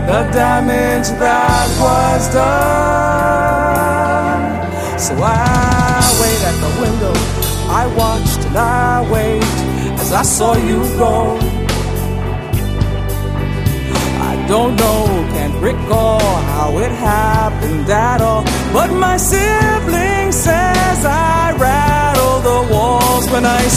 the damage that was done. So I wait at the window, I watched and I wait as I saw you go. I don't know, can't recall how it happened at all, but my sibling says I rattled the walls when I